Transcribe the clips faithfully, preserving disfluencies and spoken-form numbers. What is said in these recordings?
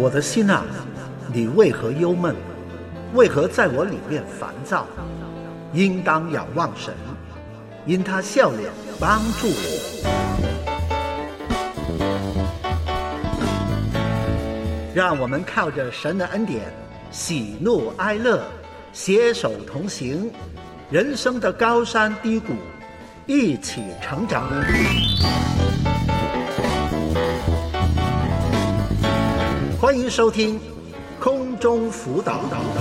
我的心啊，你为何忧闷？为何在我里面烦躁？应当仰望神，因他笑脸帮助我。让我们靠着神的恩典，喜怒哀乐，携手同行，人生的高山低谷，一起成长。欢迎收听空中辅导。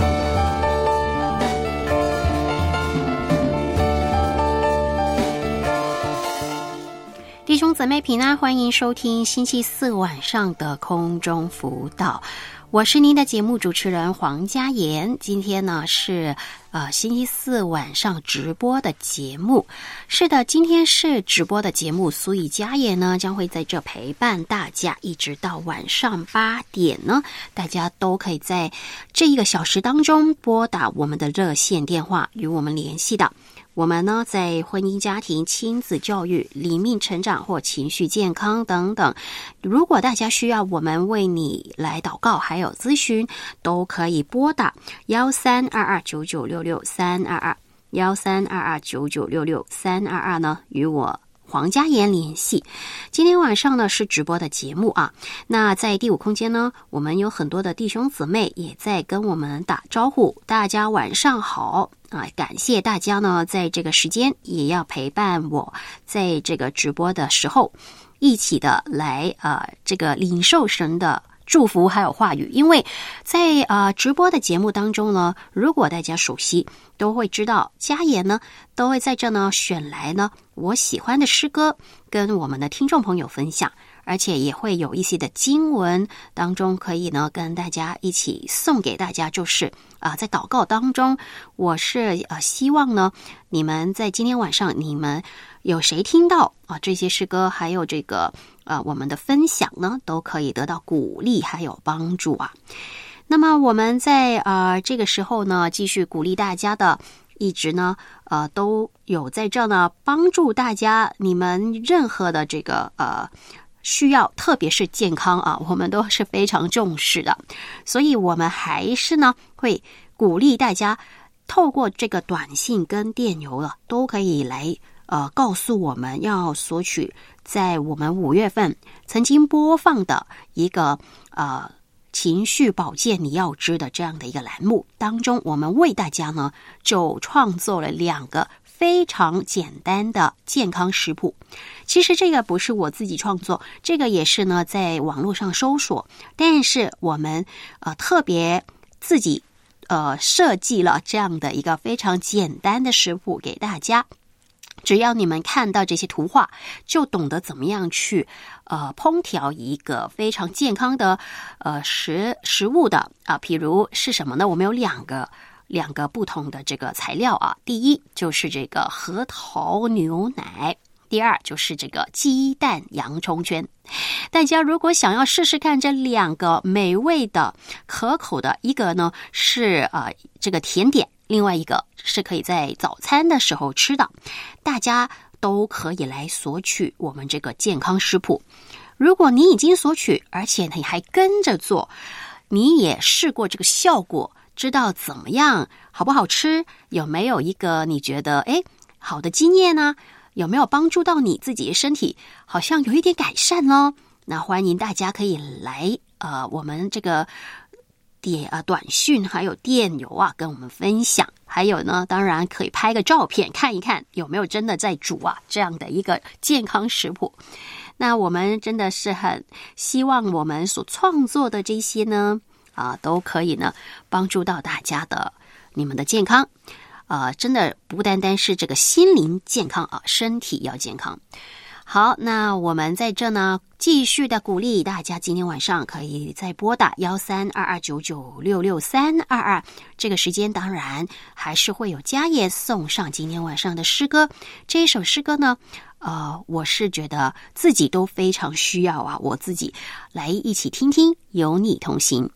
弟兄姊妹平安，欢迎收听星期四晚上的空中辅导。我是您的节目主持人黄嘉妍。今天呢是呃星期四晚上直播的节目。是的，今天是直播的节目，所以嘉妍呢将会在这陪伴大家，一直到晚上八点呢，大家都可以在这一个小时当中拨打我们的热线电话与我们联系的。我们呢，在婚姻家庭、亲子教育、灵命成长或情绪健康等等，如果大家需要我们为你来祷告还有咨询，都可以拨打幺三二二九九六六三二二幺三二二九九六六三二二呢，与我黄嘉妍联系。今天晚上呢是直播的节目啊，那在第五空间呢，我们有很多的弟兄姊妹也在跟我们打招呼，大家晚上好啊！感谢大家呢，在这个时间也要陪伴我，在这个直播的时候，一起的来呃这个领受神的祝福还有话语。因为在呃直播的节目当中呢，如果大家熟悉，都会知道嘉妍呢都会在这呢选来呢我喜欢的诗歌跟我们的听众朋友分享，而且也会有一些的经文当中可以呢跟大家一起送给大家，就是啊、呃、在祷告当中，我是呃希望呢你们在今天晚上你们有谁听到啊这些诗歌还有这个呃我们的分享呢，都可以得到鼓励还有帮助啊。那么我们在呃这个时候呢，继续鼓励大家的，一直呢呃都有在这呢帮助大家，你们任何的这个呃需要，特别是健康啊，我们都是非常重视的。所以我们还是呢会鼓励大家透过这个短信跟电邮了，都可以来呃告诉我们要索取在我们五月份曾经播放的一个呃情绪保健你要知的这样的一个栏目当中，我们为大家呢就创作了两个非常简单的健康食谱。其实这个不是我自己创作，这个也是呢在网络上搜索，但是我们呃特别自己呃设计了这样的一个非常简单的食谱给大家。只要你们看到这些图画，就懂得怎么样去呃烹调一个非常健康的呃食食物的啊。譬如是什么呢？我们有两个两个不同的这个材料啊。第一就是这个核桃牛奶，第二就是这个鸡蛋洋葱圈。大家如果想要试试看这两个美味的可口的，一个呢是呃这个甜点，另外一个是可以在早餐的时候吃的，大家都可以来索取我们这个健康食谱。如果你已经索取，而且你还跟着做，你也试过这个效果，知道怎么样好不好吃，有没有一个你觉得诶好的经验呢？有没有帮助到你自己的身体好像有一点改善呢？那欢迎大家可以来呃我们这个点啊短讯还有电邮啊跟我们分享，还有呢当然可以拍个照片看一看有没有真的在煮啊这样的一个健康食谱。那我们真的是很希望我们所创作的这些呢啊都可以呢帮助到大家的你们的健康。呃，真的不单单是这个心灵健康啊，身体要健康。好，那我们在这呢继续的鼓励大家，今天晚上可以再拨打幺三二二九九六六三二二，这个时间当然还是会有嘉妍送上今天晚上的诗歌。这一首诗歌呢，呃，我是觉得自己都非常需要啊，我自己来一起听听，有你同行。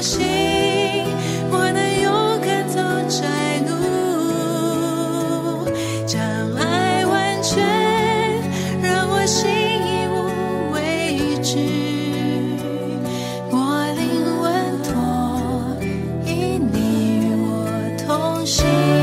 心，我能勇敢走窄路，将爱完全让我心已无畏惧，我灵稳妥，因你与我同行。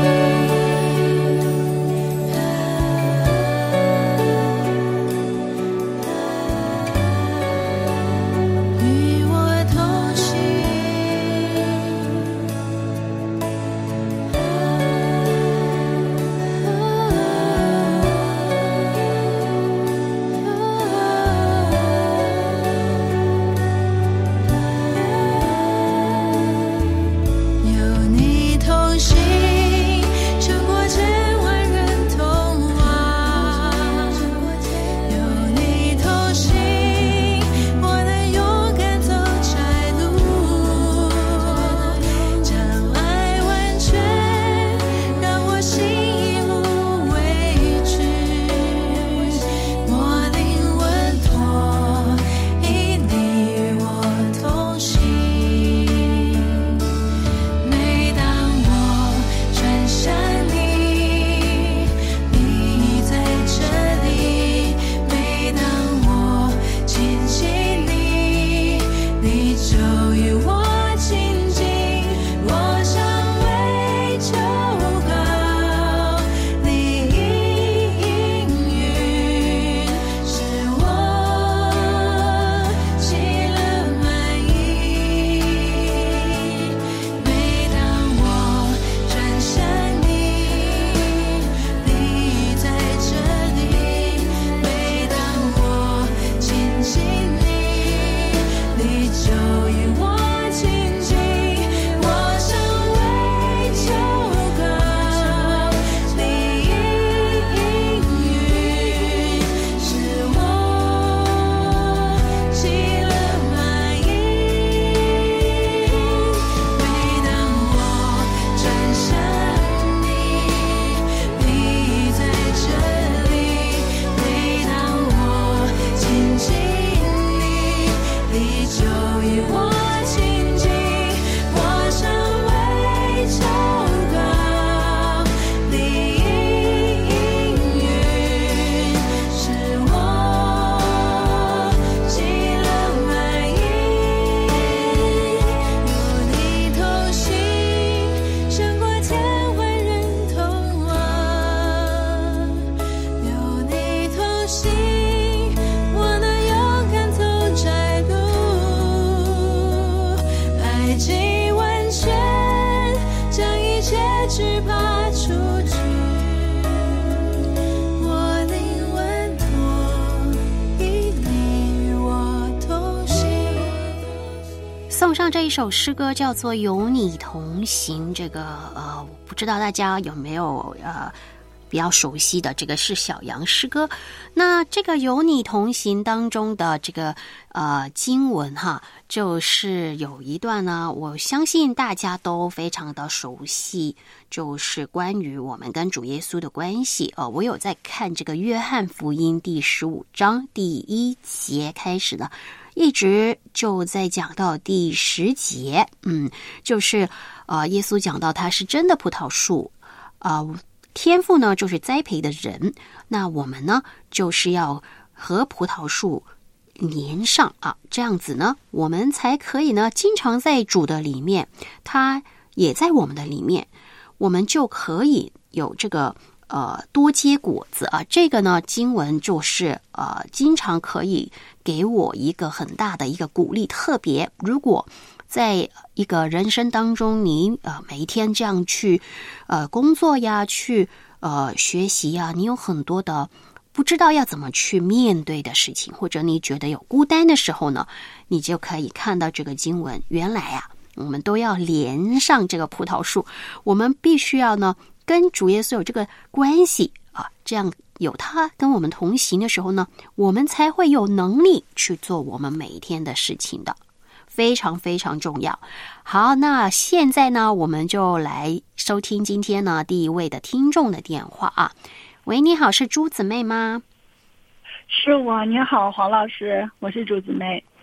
送上这一首诗歌叫做《有你同行》，这个呃，不知道大家有没有呃比较熟悉的，这个是小杨诗歌。那这个《有你同行》当中的这个呃经文哈，就是有一段呢，我相信大家都非常的熟悉，就是关于我们跟主耶稣的关系。呃，我有在看这个约翰福音第十五章第一节开始的，一直就在讲到第十节，嗯，就是呃，耶稣讲到他是真的葡萄树，呃，天父呢就是栽培的人，那我们呢就是要和葡萄树连上啊，这样子呢，我们才可以呢经常在主的里面，他也在我们的里面，我们就可以有这个呃多结果子啊。这个呢经文就是呃经常可以给我一个很大的一个鼓励，特别如果在一个人生当中，你呃每一天这样去呃工作呀，去呃学习呀，你有很多的不知道要怎么去面对的事情，或者你觉得有孤单的时候呢，你就可以看到这个经文，原来啊我们都要连上这个葡萄树，我们必须要呢跟主耶稣有这个关系啊，这样有他跟我们同行的时候呢，我们才会有能力去做我们每一天的事情的，非常非常重要。好，那现在呢我们就来收听今天呢第一位的听众的电话啊。喂，你好，是朱姊妹吗？ 是我，你好，黄老师，我是朱姊妹。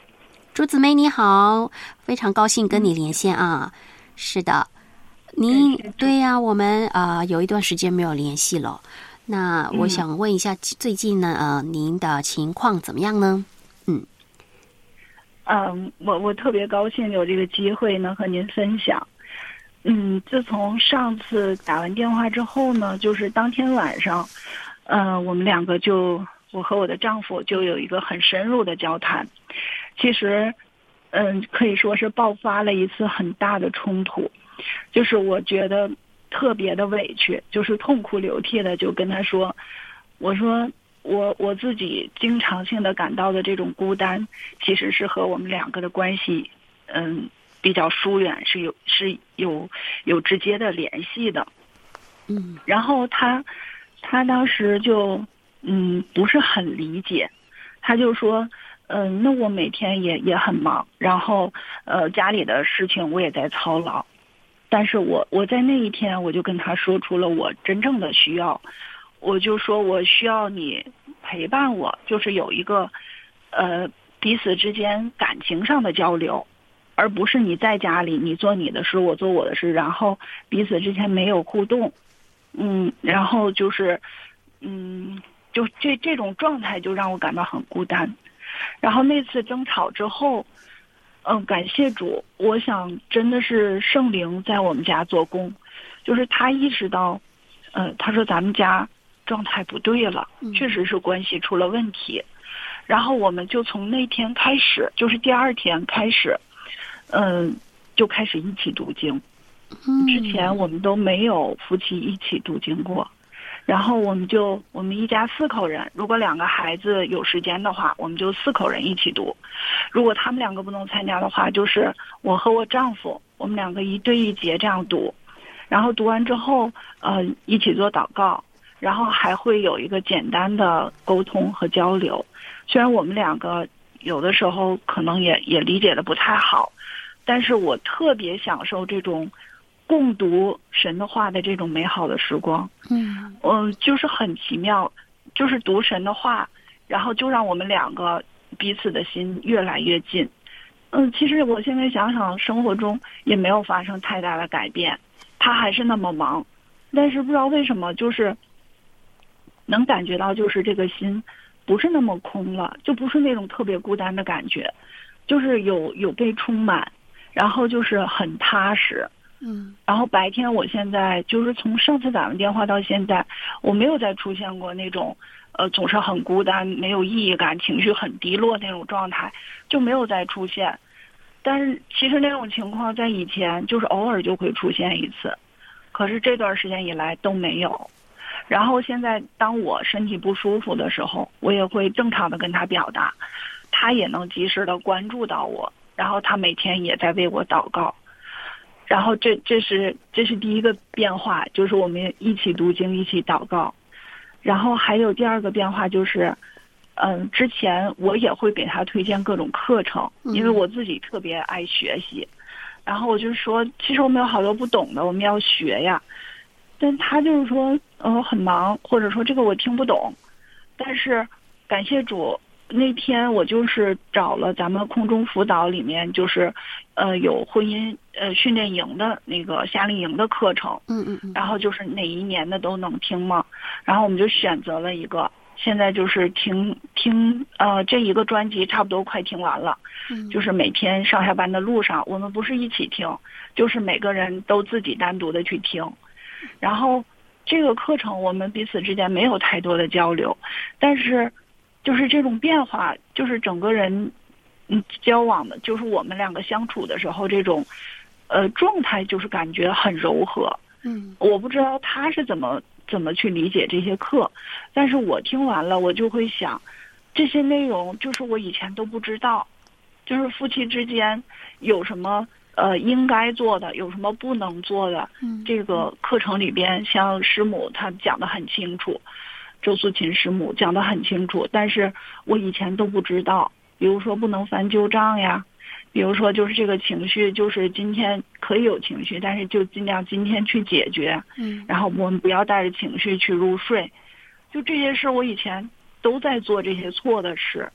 朱姊妹你好，非常高兴跟你连线啊。是的，您对呀、啊，我们呃有一段时间没有联系了。那我想问一下，最近呢呃您的情况怎么样呢？嗯。 嗯，我我特别高兴有这个机会能和您分享。嗯，自从上次打完电话之后呢，就是当天晚上，呃，我们两个就我和我的丈夫就有一个很深入的交谈。其实，嗯，可以说是爆发了一次很大的冲突，就是我觉得特别的委屈，就是痛哭流涕的就跟他说，我说。我我自己经常性的感到的这种孤单，其实是和我们两个的关系，嗯，比较疏远，是有是有有直接的联系的。 嗯， 然后他他当时就嗯不是很理解，他就说，嗯，那我每天也也很忙，然后呃家里的事情我也在操劳，但是我我在那一天我就跟他说出了我真正的需要。我就说我需要你陪伴我，就是有一个呃彼此之间感情上的交流，而不是你在家里你做你的事我做我的事，然后彼此之间没有互动。嗯，然后就是嗯就这这种状态就让我感到很孤单。然后那次争吵之后，嗯，感谢主，我想真的是圣灵在我们家做工，就是他意识到呃他说咱们家状态不对了，确实是关系出了问题。然后我们就从那天开始，就是第二天开始，嗯，就开始一起读经。之前我们都没有夫妻一起读经过。然后我们就我们一家四口人，如果两个孩子有时间的话，我们就四口人一起读。如果他们两个不能参加的话，就是我和我丈夫，我们两个一对一节这样读。然后读完之后，呃，一起做祷告。然后还会有一个简单的沟通和交流，虽然我们两个有的时候可能也也理解的不太好，但是我特别享受这种共读神的话的这种美好的时光。 嗯嗯，就是很奇妙，就是读神的话，然后就让我们两个彼此的心越来越近。嗯，其实我现在想想，生活中也没有发生太大的改变，他还是那么忙，但是不知道为什么就是能感觉到，就是这个心不是那么空了，就不是那种特别孤单的感觉，就是有有被充满，然后就是很踏实。 嗯， 然后白天我现在就是从上次打完电话到现在，我没有再出现过那种呃总是很孤单、没有意义感、情绪很低落那种状态，就没有再出现。但是其实那种情况在以前就是偶尔就会出现一次，可是这段时间以来都没有。然后现在当我身体不舒服的时候，我也会正常的跟他表达，他也能及时的关注到我，然后他每天也在为我祷告。然后这这是这是第一个变化，就是我们一起读经，一起祷告。然后还有第二个变化就是，嗯，之前我也会给他推荐各种课程，因为我自己特别爱学习。然后我就说，其实我们有好多不懂的，我们要学呀。但他就是说，呃，很忙，或者说这个我听不懂。但是感谢主，那天我就是找了咱们空中辅导里面，就是呃有婚姻呃训练营的那个夏令营的课程， 嗯嗯嗯， 然后就是哪一年的都能听嘛。然后我们就选择了一个，现在就是听听呃这一个专辑差不多快听完了， 嗯， 就是每天上下班的路上，我们不是一起听，就是每个人都自己单独的去听。然后这个课程我们彼此之间没有太多的交流，但是就是这种变化，就是整个人嗯交往的，就是我们两个相处的时候，这种呃状态就是感觉很柔和。 嗯， 我不知道他是怎么怎么去理解这些课，但是我听完了，我就会想，这些内容就是我以前都不知道，就是夫妻之间有什么呃应该做的，有什么不能做的。 嗯， 这个课程里边，像师母她讲得很清楚，周素琴师母讲得很清楚，但是我以前都不知道。比如说不能翻旧账呀，比如说就是这个情绪，就是今天可以有情绪，但是就尽量今天去解决。 嗯， 然后我们不要带着情绪去入睡。就这些事，我以前都在做这些错的事。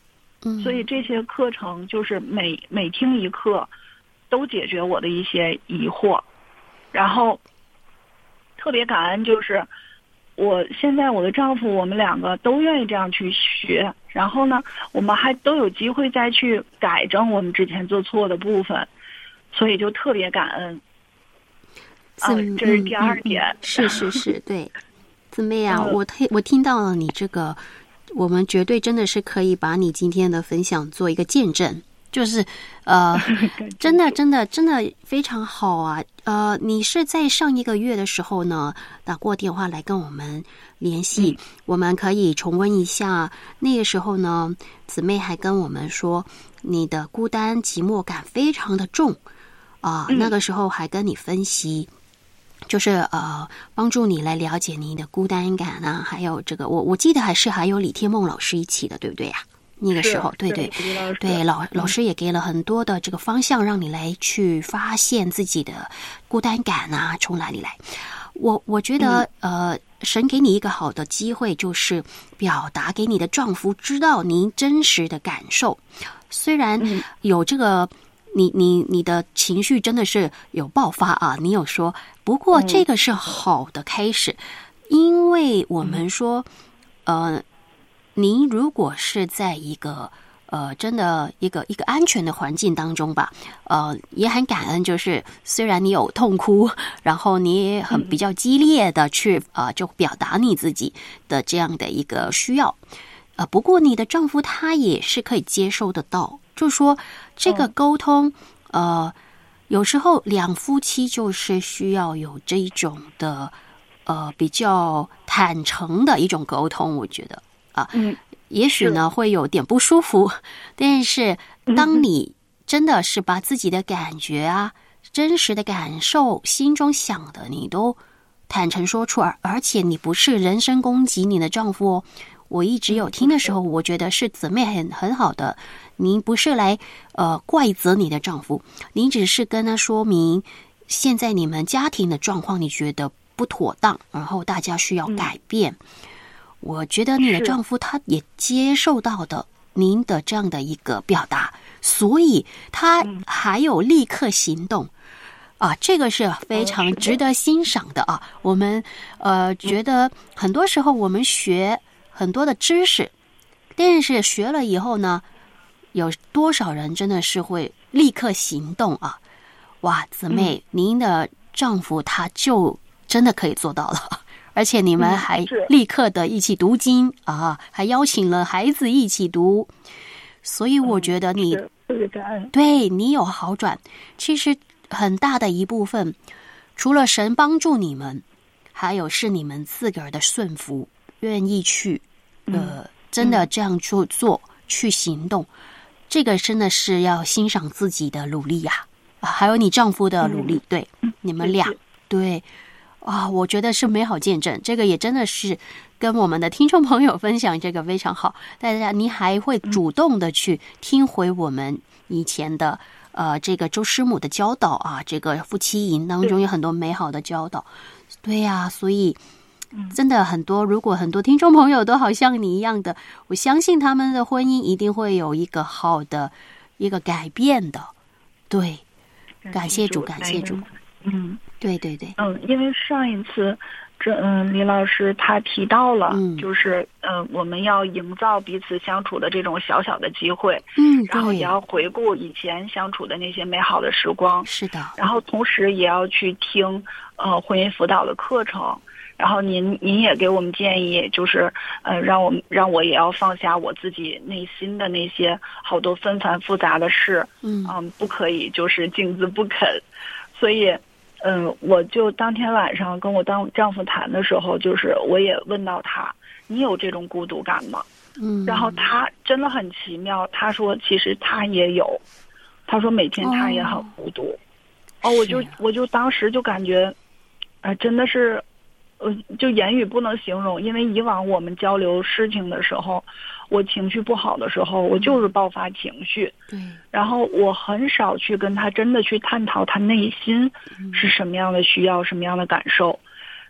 嗯， 所以这些课程就是每每听一课，都解决我的一些疑惑，然后特别感恩，就是我现在我的丈夫，我们两个都愿意这样去学，然后呢，我们还都有机会再去改正我们之前做错的部分，所以就特别感恩。啊，这是第二点。 嗯嗯嗯、是是是，对，姊妹啊， 嗯、 我听我听到了你这个，我们绝对真的是可以把你今天的分享做一个见证。就是呃，真的真的真的非常好啊！呃，你是在上一个月的时候呢打过电话来跟我们联系，嗯、我们可以重温一下那个时候呢，姊妹还跟我们说你的孤单寂寞感非常的重啊、呃嗯，那个时候还跟你分析。就是呃，帮助你来了解你的孤单感啊，还有这个，我我记得还是还有李天梦老师一起的，对不对呀、啊？那个时候，对对对，老老师也给了很多的这个方向，让你来去发现自己的孤单感啊，从哪里来？我我觉得，嗯、呃，神给你一个好的机会，就是表达给你的丈夫知道您真实的感受。虽然有这个，你你你的情绪真的是有爆发啊，你有说，不过这个是好的开始，因为我们说，呃。您如果是在一个呃真的一个一个安全的环境当中吧，呃也很感恩，就是虽然你有痛哭，然后你也很比较激烈的去呃就表达你自己的这样的一个需要，呃不过你的丈夫他也是可以接受得到，就说这个沟通，呃有时候两夫妻就是需要有这一种的呃比较坦诚的一种沟通，我觉得。啊，嗯，也许呢会有点不舒服，但是当你真的是把自己的感觉啊、嗯、真实的感受、心中想的，你都坦诚说出来，而且你不是人身攻击你的丈夫哦。我一直有听的时候，我觉得是姊妹很很好的，您不是来呃怪责你的丈夫，您只是跟他说明现在你们家庭的状况，你觉得不妥当，然后大家需要改变。嗯，我觉得你的丈夫他也接受到的您的这样的一个表达，所以他还有立刻行动、嗯、啊，这个是非常值得欣赏的啊。我们呃觉得很多时候我们学很多的知识，但是学了以后呢，有多少人真的是会立刻行动啊？哇，姊妹，嗯、您的丈夫他就真的可以做到了。而且你们还立刻的一起读经、嗯、啊，还邀请了孩子一起读，所以我觉得你、嗯、对你有好转。其实很大的一部分，除了神帮助你们，还有是你们自个儿的顺服，愿意去呃、嗯、真的这样做做、嗯、去行动。这个真的是要欣赏自己的努力呀、啊，还有你丈夫的努力，嗯、对，你们俩对。啊，我觉得是美好见证，这个也真的是跟我们的听众朋友分享，这个非常好。大家，你还会主动的去听回我们以前的呃这个周师母的教导啊，这个夫妻营当中有很多美好的教导。对呀、啊，所以真的很多，如果很多听众朋友都好像你一样的，我相信他们的婚姻一定会有一个好的一个改变的。对，感谢主，感谢主。 嗯， 对对对， 嗯，因为上一次，这嗯，李老师他提到了，嗯，就是嗯、呃，我们要营造彼此相处的这种小小的机会， 嗯， 然后也要回顾以前相处的那些美好的时光， 是的， 然后同时也要去听呃婚姻辅导的课程，然后您您也给我们建议，就是呃，让我让我也要放下我自己内心的那些好多纷繁复杂的事，嗯嗯、呃，不可以就是静自不肯，所以。嗯，我就当天晚上跟我当丈夫谈的时候，就是我也问到他，你有这种孤独感吗？嗯，然后他真的很奇妙，他说其实他也有，他说每天他也很孤独。哦，哦我就我就当时就感觉，哎、呃，真的是，呃，就言语不能形容，因为以往我们交流事情的时候。我情绪不好的时候，我就是爆发情绪， 嗯， 然后我很少去跟他真的去探讨他内心是什么样的需要，什么样的感受，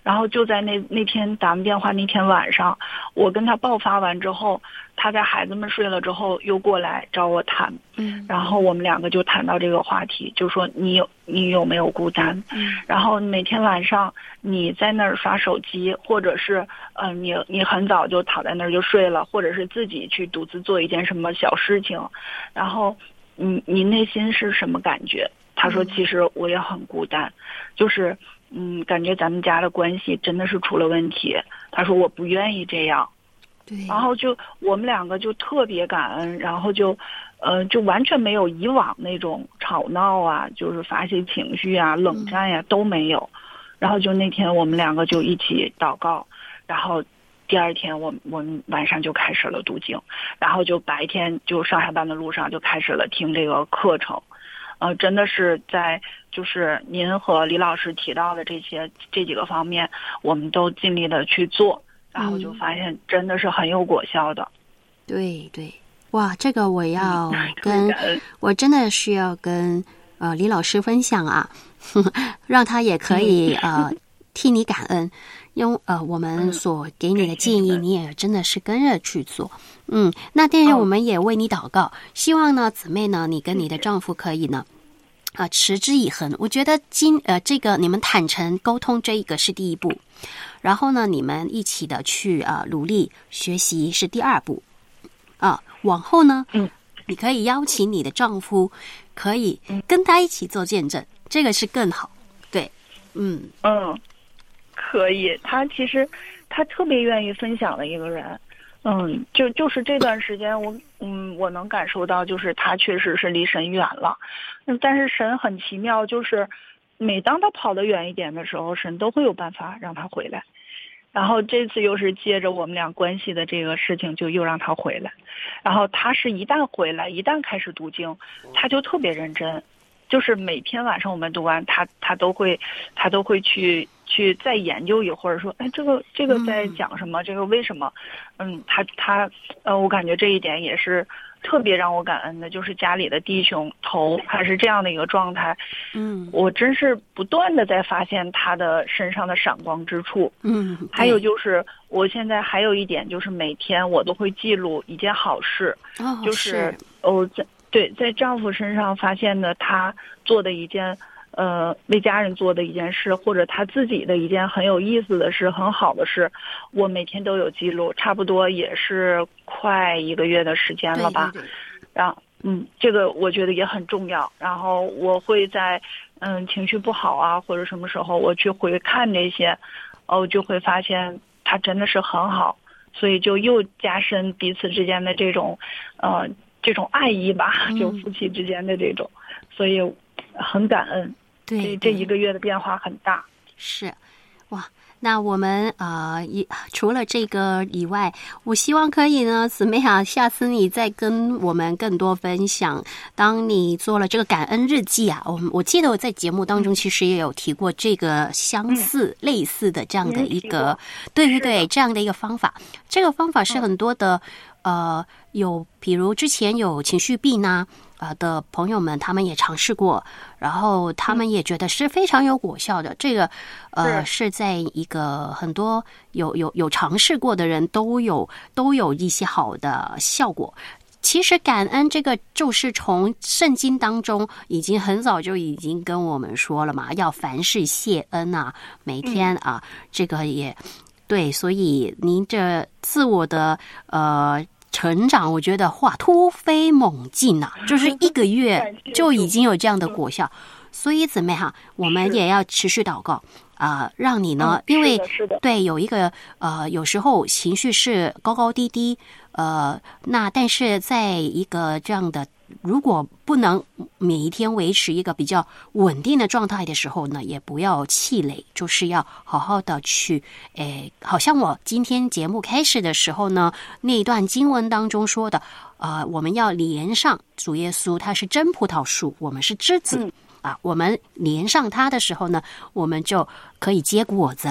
然后就在那那天打完电话那天晚上，我跟他爆发完之后，他在孩子们睡了之后又过来找我谈， 嗯， 然后我们两个就谈到这个话题，就说你有你有没有孤单？ 嗯， 然后每天晚上你在那儿刷手机，或者是呃你你很早就躺在那儿就睡了，或者是自己去独自做一件什么小事情，然后你你内心是什么感觉？他说其实我也很孤单，就是嗯感觉咱们家的关系真的是出了问题。他说我不愿意这样。 对， 然后就我们两个就特别感恩，然后就，呃，就完全没有以往那种吵闹啊，就是发泄情绪啊、冷战呀、都没有。然后就那天我们两个就一起祷告，然后第二天我我们晚上就开始了读经，然后就白天就上下班的路上就开始了听这个课程。呃，真的是在就是您和李老师提到的这些这几个方面，我们都尽力的去做。然后就发现真的是很有果效的。 对对，哇，这个我要跟、 嗯、我真的是要跟呃李老师分享啊，呵呵让他也可以、嗯、呃替你感恩，因为呃我们所给你的建议，嗯、你也真的是跟着去做。嗯，那但是我们也为你祷告，嗯、希望呢姊妹呢，你跟你的丈夫可以呢。啊、呃，持之以恒。我觉得今呃，这个你们坦诚沟通这一个是第一步，然后呢，你们一起的去啊、呃、努力学习是第二步，啊，往后呢， 嗯， 你可以邀请你的丈夫，可以跟他一起做见证，这个是更好。对，嗯嗯，可以。他其实他特别愿意分享的一个人。嗯，就就是这段时间我，嗯，我能感受到，就是他确实是离神远了，嗯，但是神很奇妙，就是每当他跑得远一点的时候，神都会有办法让他回来。然后这次又是接着我们俩关系的这个事情，就又让他回来。然后他是一旦回来，一旦开始读经，他就特别认真，就是每天晚上我们读完，他他都会他都会去。去再研究一会儿，说，哎，这个这个在讲什么？嗯、这个为什么？嗯，他他呃，我感觉这一点也是特别让我感恩的，就是家里的弟兄头还是这样的一个状态。 嗯， 我真是不断的在发现他的身上的闪光之处。 嗯， 还有就是我现在还有一点就是每天我都会记录一件好事， 哦、 就是哦在对在丈夫身上发现的他做的一件。呃，为家人做的一件事，或者他自己的一件很有意思的事、很好的事，我每天都有记录，差不多也是快一个月的时间了吧。 对对对， 然后，嗯，这个我觉得也很重要。然后我会在嗯情绪不好啊，或者什么时候我去回看这些，哦，就会发现他真的是很好，所以就又加深彼此之间的这种呃这种爱意吧，就夫妻之间的这种，所以很感恩。 对， 这一个月的变化很大。 是，哇，那我们呃，除了这个以外，我希望可以呢，姊妹啊，下次你再跟我们更多分享。当你做了这个感恩日记啊，我我记得我在节目当中其实也有提过这个相似、嗯、类似的这样的一个，对对对，这样的一个方法。这个方法是很多的，嗯、呃，有比如之前有情绪病啊。呃的朋友们，他们也尝试过，然后他们也觉得是非常有果效的。嗯、这个呃是在一个很多有有有尝试过的人都有都有一些好的效果。其实感恩这个就是从圣经当中已经很早就已经跟我们说了嘛，要凡事谢恩啊，每天啊，嗯、这个也对，所以您这自我的呃。成长，我觉得哇，突飞猛进呐、啊，就是一个月就已经有这样的果效，所以姊妹哈，我们也要持续祷告啊、呃，让你呢，因为对有一个呃，有时候情绪是高高低低，呃，那但是在一个这样的。如果不能每一天维持一个比较稳定的状态的时候呢，也不要气馁，就是要好好的去，诶，好像我今天节目开始的时候呢，那一段经文当中说的，呃，我们要连上主耶稣，他是真葡萄树，我们是枝子、嗯、啊，我们连上他的时候呢，我们就可以结果子了。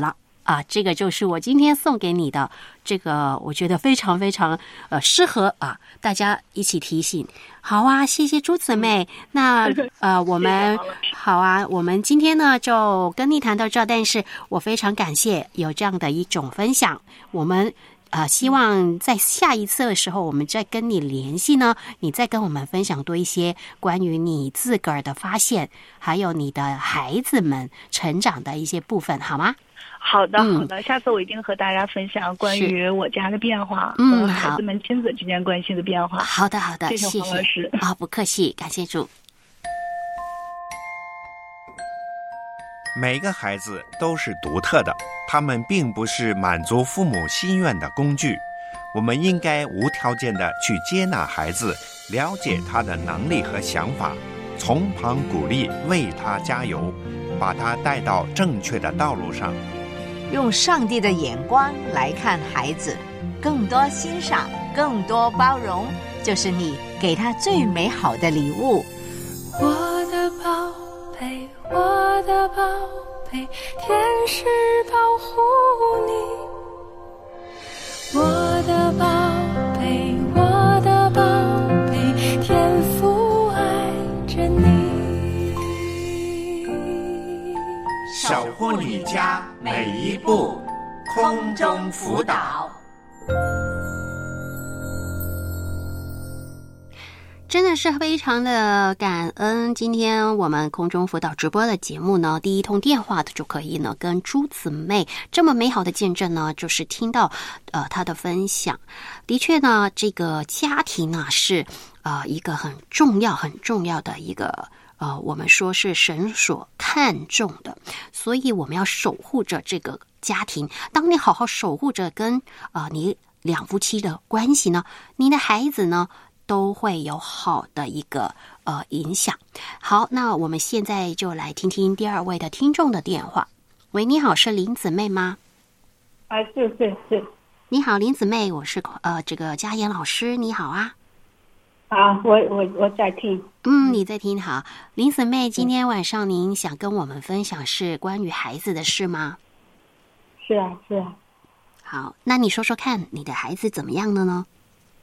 啊，这个就是我今天送给你的这个，我觉得非常非常呃适合啊，大家一起提醒。好啊，谢谢朱姊妹。那呃，我们好啊，我们今天呢就跟你谈到这儿，但是我非常感谢有这样的一种分享，我们。呃，希望在下一次的时候，我们再跟你联系呢，你再跟我们分享多一些关于你自个儿的发现，还有你的孩子们成长的一些部分，好吗？ 好的， 嗯好的，下次我一定和大家分享关于我家的变化嗯和孩子们亲子之间关系的变化。 好的，好的， 谢谢黄老师啊，不客气，感谢主。 每个孩子都是独特的，他们并不是满足父母心愿的工具。我们应该无条件的去接纳孩子，了解他的能力和想法，从旁鼓励，为他加油，把他带到正确的道路上。 用上帝的眼光来看孩子，更多欣赏，更多包容，就是你给他最美好的礼物。 我的宝贝，我的宝贝，天使保护你。我的宝贝，我的宝贝，天父爱着你。 守护你家每一步，空中辅导。 真的是非常的感恩，今天我们空中辅导直播的节目呢，第一通电话的就可以呢跟朱姊妹这么美好的见证呢，就是听到呃她的分享。的确呢，这个家庭呢是呃一个很重要很重要的一个呃我们说是神所看重的，所以我们要守护着这个家庭。当你好好守护着跟呃你两夫妻的关系呢，你的孩子呢都会有好的一个呃影响。好，那我们现在就来听听第二位的听众的电话。喂，你好，是林姊妹吗？ 啊，是是是。 你好，林姊妹，我是呃这个嘉言老师，你好啊。 啊，我我我在听。 嗯，你在听。好，林姊妹，今天晚上您想跟我们分享是关于孩子的事吗？ 是啊是啊。 好，那你说说看，你的孩子怎么样了呢？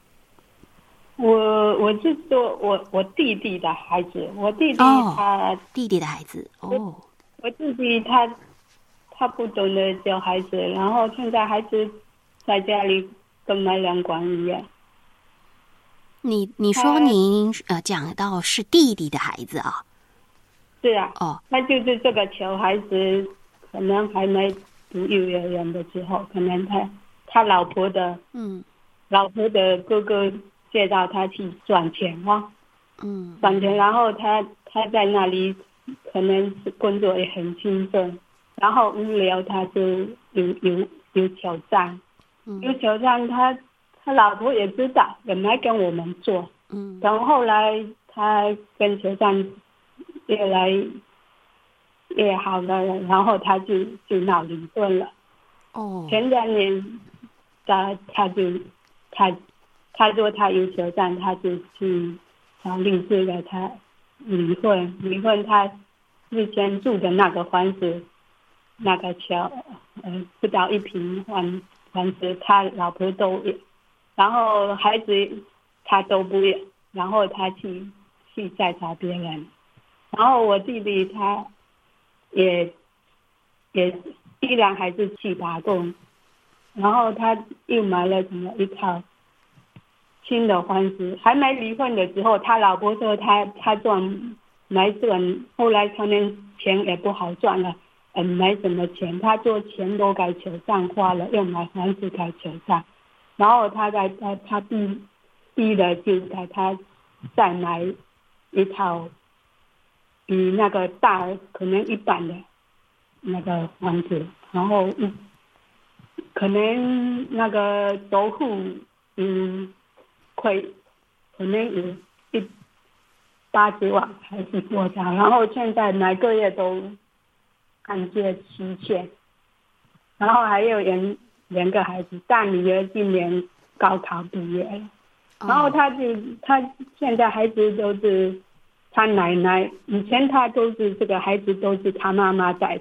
我我是说我我弟弟的孩子，我弟弟他、 哦、弟弟的孩子哦， 我, 我弟弟他他不懂得教孩子，然后现在孩子在家里跟买两管一样。 你你说您呃讲到是弟弟的孩子啊？ 是啊， 哦， 那就是这个小孩子可能还没读幼儿园的时候，可能他他老婆的嗯老婆的哥哥介绍他去赚钱哈， 嗯， 赚钱，然后他他在那里可能是工作也很兴奋，然后无聊他就有有有挑战， 嗯有挑战他他老婆也知道，也没跟我们做， 嗯， 然后后来他跟挑战越来越好了，然后他就就闹离婚了。 哦， 前两年他他就他。他说他有挑战，他就去找律师了，他离婚。离婚，他之前住的那个房子，那个小呃不到一平房房子，他老婆都有，然后孩子他都不要，然后他去去再找别人。然后我弟弟他也也依然还是去打工，然后他又买了什么一套新的房子，还没离婚的时候，他老婆说他他赚没赚，后来可能钱也不好赚了，嗯，没什么钱，他做钱都该求上花了，又买房子该求上，然后他在他他逼逼的就在他再买一套比那个大可能一半的那个房子，然后可能那个首付嗯。会可能有一八十万还是多少，然后现在每个月都按揭期限，然后还有两两个孩子，大女儿今年高考毕业了，然后他就他现在孩子都是他奶奶，以前他都是这个孩子都是他妈妈带的，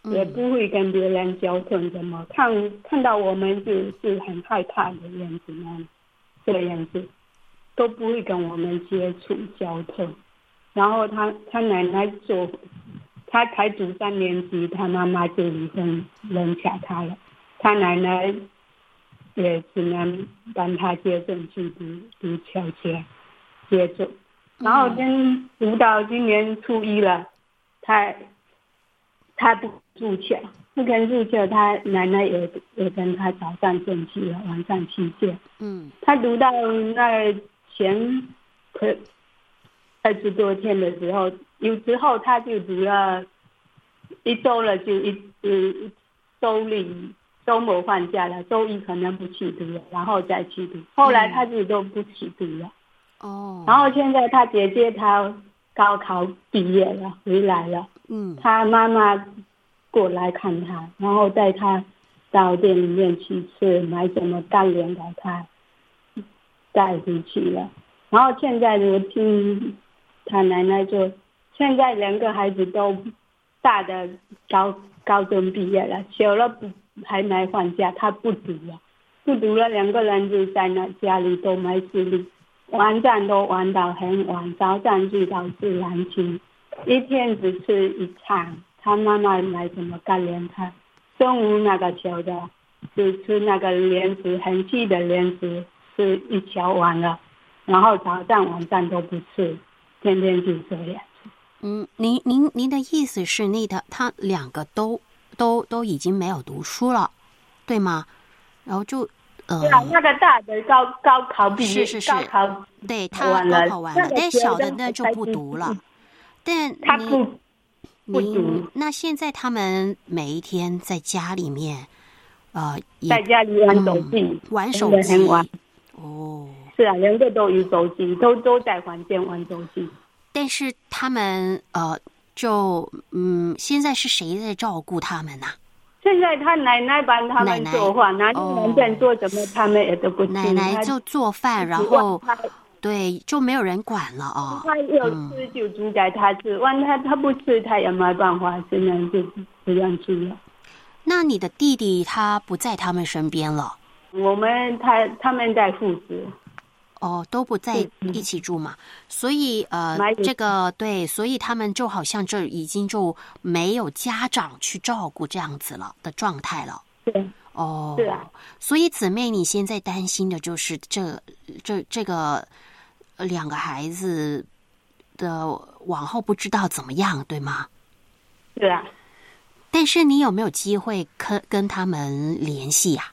也不会跟别人交通，什么看看到我们是是很害怕的样子呢，这个样子都不会跟我们接触交通。然后他他奶奶做，他才读三年级，他妈妈就离婚扔下他了，他奶奶也只能帮他接送去读读小学，接送。然后跟读到今年初一了，他他不住校，不肯住校，他奶奶也也跟他早上送去了，晚上去接。 嗯， 他读到那前可二十多天的时候，有时候他就读了一周了，就一一周里周末放假了，周一可能不去读了，然后再去读。后来他就都不去读了。 哦。 然后现在他姐姐她高考毕业了，回来了。 嗯。 他妈妈过来看他，然后带他到店里面去吃，买什么干粮给他带回去了。然后现在我听他奶奶说，现在两个孩子都大的高高中毕业了，小了不还没放假，他不读了，不读了，两个人就在那家里都没事力，玩战都玩到很晚，早上就到自然厅，一天只吃一餐。他妈妈买什么干粮，他中午那个小的就吃那个零食，很细的零食，吃一小碗了，然后早上晚上都不吃，天天就这样。 嗯，您您您的意思是，那的他两个都都都已经没有读书了，对吗？然后就呃， 对啊，那个大的高高考毕业， 是是是， 高考对他高考完了，但小的那就不读了。但他不不读。 那现在他们每一天在家里面，呃， 在家里玩手机， 嗯、玩手机， 很玩。 哦， 是啊，两个都有手机，都都在房间玩手机。 但是他们呃，就嗯，现在是谁在照顾他们呢、啊？ 现在他奶奶帮他们做饭，奶奶能在做什么，他们也都不知。 奶奶就做饭，然后对，就没有人管了啊、哦。 他有吃就煮给他吃，万、嗯、他他不吃，他也没办法，只能就这样吃了。 那你的弟弟他不在他们身边了？ 我们他他们在父子。 哦，都不在一起住嘛，所以呃，这个对，所以他们就好像这已经就没有家长去照顾这样子了的状态了。 对， 哦， 是啊。 所以姊妹，你现在担心的就是这这这个两个孩子的往后不知道怎么样，对吗？ 是啊。 但是你有没有机会跟跟他们联系呀、啊？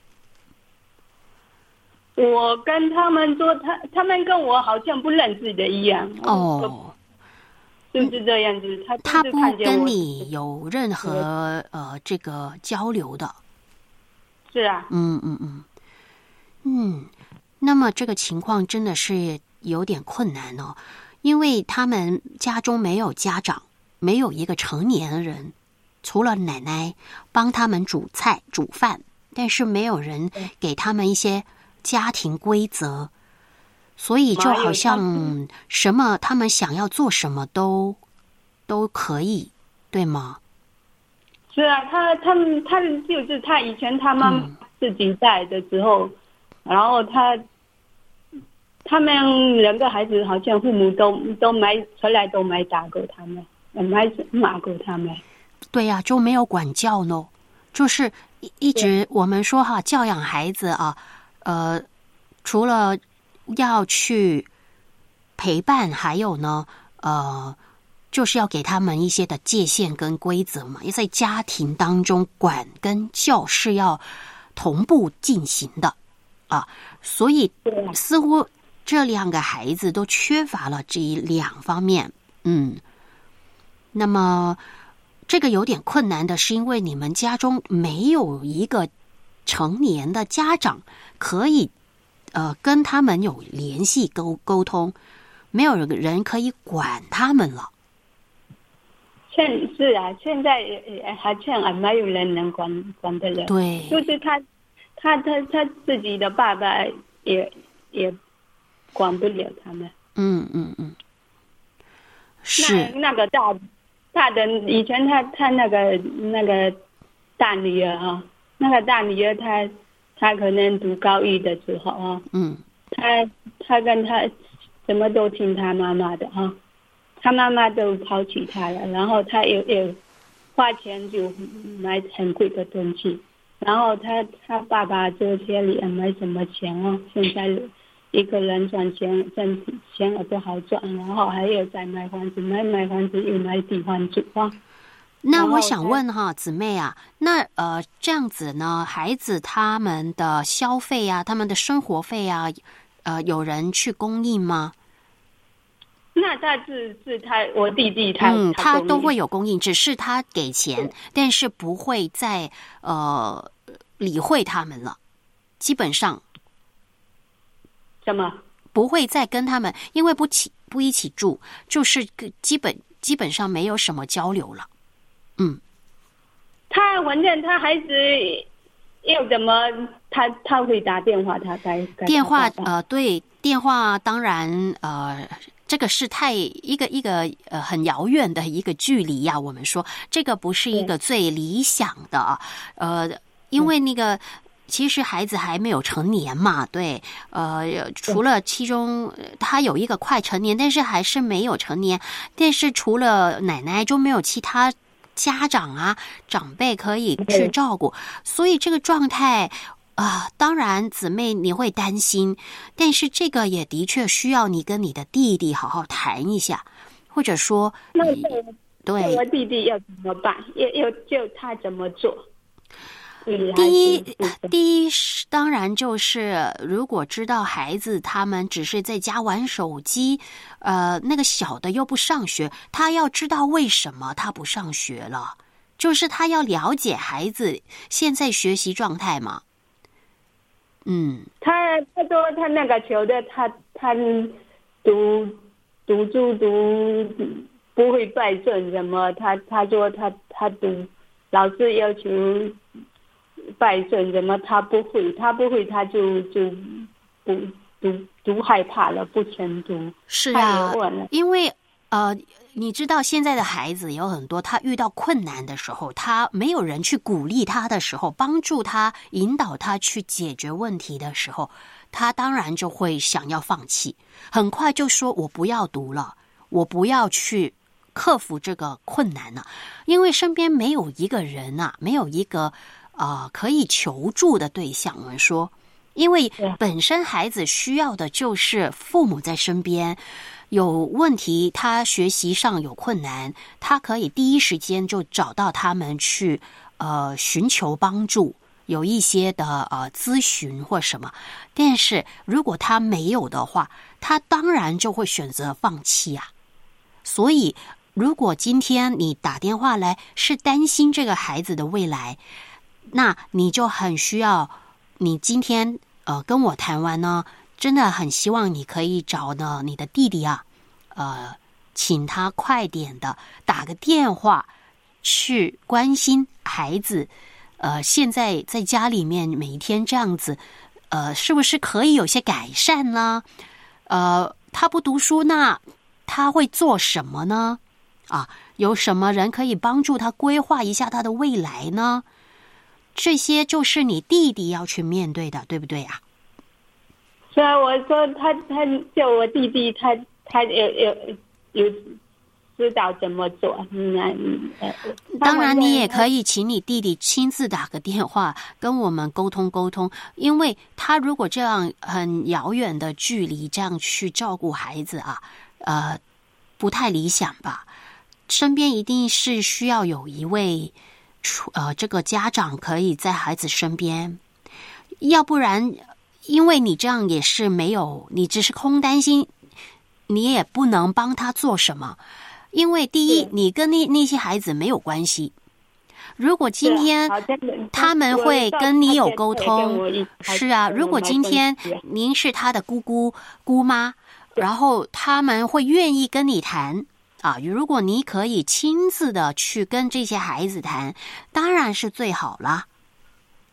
我跟他们说，他他们跟我好像不认识的一样。 哦， 就是这样子。他他不跟你有任何呃这个交流的。 是啊。 嗯嗯嗯嗯，那么这个情况真的是有点困难哦，因为他们家中没有家长，没有一个成年的人，除了奶奶帮他们煮菜煮饭，但是没有人给他们一些家庭规则，所以就好像什么他们想要做什么都都可以，对吗？ 是啊，他他们他就是他以前他们自己在的时候，嗯、然后他他们两个孩子好像父母都都没从来都没打过他们，也没骂过他们。 对呀、啊，就没有管教呢，就是一一直我们说哈，教养孩子啊。呃，除了要去陪伴，还有呢，呃，就是要给他们一些的界限跟规则嘛，也在家庭当中管跟教是要同步进行的啊，所以似乎这两个孩子都缺乏了这两方面，嗯，那么这个有点困难的是，因为你们家中没有一个成年的家长可以呃跟他们有联系沟沟通，没有人可以管他们了。 现是啊，现在好像还没有人能管管得了。 对， 就是他他他他自己的爸爸也也管不了他们。 嗯嗯嗯，是那那个大大的以前他他那个那个大女儿啊，那个大女儿她她可能读高一的时候啊， 嗯， 她她跟她什么都听她妈妈的啊，她妈妈都抛弃她了，然后她也也花钱就买很贵的东西，然后她她爸爸做家里也没什么钱哦，现在一个人赚钱挣钱也不好赚，然后还有再买房子，买买房子又买地方住啊。 那我想问哈，姊妹啊，那呃这样子呢，孩子他们的消费啊，他们的生活费啊，呃，有人去供应吗？ 那他是是他我弟弟他嗯，他都会有有供应，只是他给钱，但是不会再呃理会他们了，基本上什么不会再跟他们，因为不起不一起住，就是基本基本上没有什么交流了。嗯， 他反正他孩子又怎么他他会打电话，他该电话呃对电话当然呃。这个是太一个一个呃很遥远的一个距离呀、啊，我们说这个不是一个最理想的，呃，因为那个其实孩子还没有成年嘛，对，呃，除了其中他有一个快成年，但是还是没有成年，但是除了奶奶就没有其他家长啊长辈可以去照顾，所以这个状态。啊、呃，当然，姊妹你会担心，但是这个也的确需要你跟你的弟弟好好谈一下，或者说， 那对， 我弟弟要怎么办？要要就他怎么做？ 第一，第一当然就是如果知道孩子他们只是在家玩手机，呃，那个小的又不上学，他要知道为什么他不上学了，就是他要了解孩子现在学习状态嘛。嗯， 他他说他那个球的他他读读书读不会拜正什么，他他说他他读老师要求拜正什么，他不会他不会他就就不读读害怕了，不想读。 是啊，因为呃。你知道现在的孩子有很多，他遇到困难的时候，他没有人去鼓励他的时候，帮助他、引导他去解决问题的时候，他当然就会想要放弃，很快就说我不要读了，我不要去克服这个困难了，因为身边没有一个人啊，没有一个呃可以求助的对象。我们说，因为本身孩子需要的就是父母在身边。有问题，他学习上有困难，他可以第一时间就找到他们去呃寻求帮助，有一些的呃咨询或什么。但是如果他没有的话，他当然就会选择放弃啊。所以如果今天你打电话来是担心这个孩子的未来，那你就很需要你今天呃跟我谈完呢。真的很希望你可以找呢你的弟弟啊，呃，请他快点的打个电话去关心孩子，呃，现在在家里面每一天这样子，呃，是不是可以有些改善呢？呃，他不读书，那他会做什么呢？啊，有什么人可以帮助他规划一下他的未来呢？这些就是你弟弟要去面对的，对不对啊？ 所以我说他他叫我弟弟他他有有有知道怎么做。那当然你也可以请你弟弟亲自打个电话跟我们沟通沟通，因为他如果这样很遥远的距离这样去照顾孩子啊，呃，不太理想吧。身边一定是需要有一位呃这个家长可以在孩子身边，要不然因为你这样也是没有，你只是空担心，你也不能帮他做什么。因为第一，你跟那那些孩子没有关系。如果今天他们会跟你有沟通，是啊，如果今天您是他的姑姑姑妈，然后他们会愿意跟你谈啊，如果你可以亲自的去跟这些孩子谈，当然是最好啦。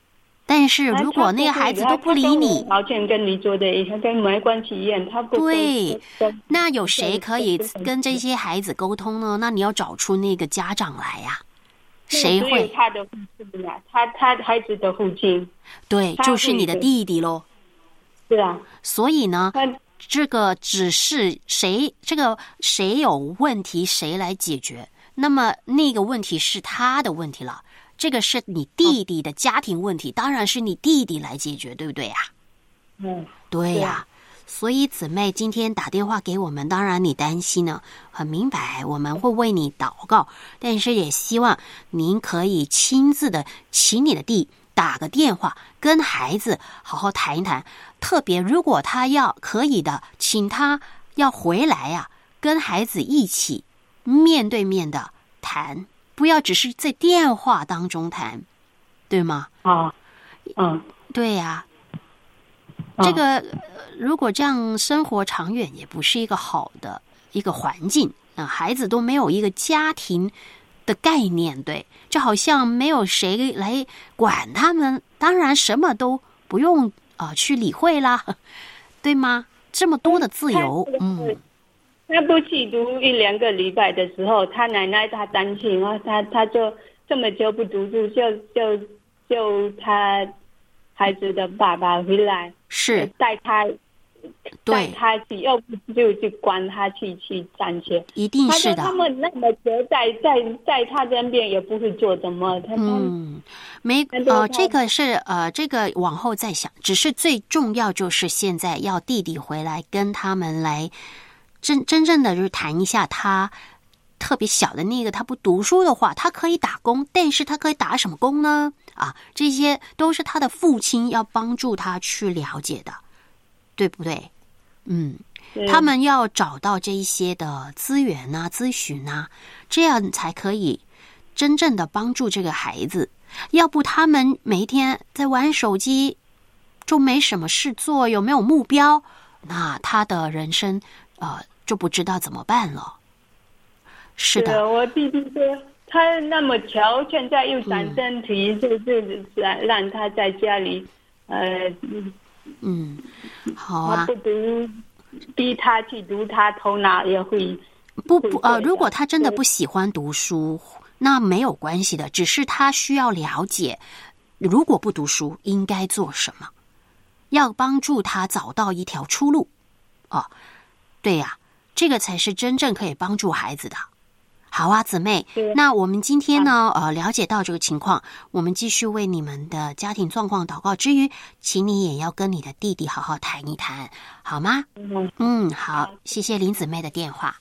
但是如果那个孩子都不理你， 毛钱跟你做的一样，跟没关系一样，他不对，那有谁可以跟这些孩子沟通呢？那你要找出那个家长来呀、啊。谁会？ 他的父亲啊，他他孩子的父亲， 对，就是你的弟弟咯。 是啊， 所以呢，这个只是谁，这个谁有问题，谁来解决。那么那个问题是他的问题了，这个是你弟弟的家庭问题，当然是你弟弟来解决，对不对呀、啊？ 嗯， 对呀、啊。所以姊妹今天打电话给我们，当然你担心呢，很明白，我们会为你祷告，但是也希望您可以亲自的请你的弟打个电话，跟孩子好好谈一谈。特别如果他要可以的，请他要回来呀、啊，跟孩子一起面对面的谈，不要只是在电话当中谈，对吗？ 啊，嗯， 对呀、啊，这个。如果这样生活长远也不是一个好的一个环境啊，孩子都没有一个家庭的概念，对，就好像没有谁来管他们，当然什么都不用啊、呃、去理会啦，对吗？这么多的自由，嗯， 他不去读一两个礼拜的时候，他奶奶他担心啊，他他就这么久不读书，就就就他孩子的爸爸回来是带他。 对， 他去，要不就去管他去去上学， 一定是的。 他们那么久在在在他这边也不会做什么，他嗯，没呃，这个是呃，这个往后再想。只是最重要就是现在要弟弟回来跟他们来真真正的就是谈一下他特别小的那个，他不读书的话，他可以打工，但是他可以打什么工呢？啊，这些都是他的父亲要帮助他去了解的。对不对？嗯，他们要找到这一些的资源啊、咨询啊，这样才可以真正的帮助这个孩子。要不他们每一天在玩手机，就没什么事做，有没有目标？那他的人生呃就不知道怎么办了。是的， 是我弟弟说他那么巧，现在又长身体，嗯、就是让让他在家里呃。 嗯，好啊。 他不读，逼他去读，他头脑也会不不呃，如果他真的不喜欢读书，那没有关系的，只是他需要了解，如果不读书应该做什么，要帮助他找到一条出路。哦，对呀、啊，这个才是真正可以帮助孩子的。好啊，姊妹，那我们今天呢，呃，了解到这个情况，我们继续为你们的家庭状况祷告之余，请你也要跟你的弟弟好好谈一谈，好吗？嗯嗯，好，谢谢林姊妹的电话。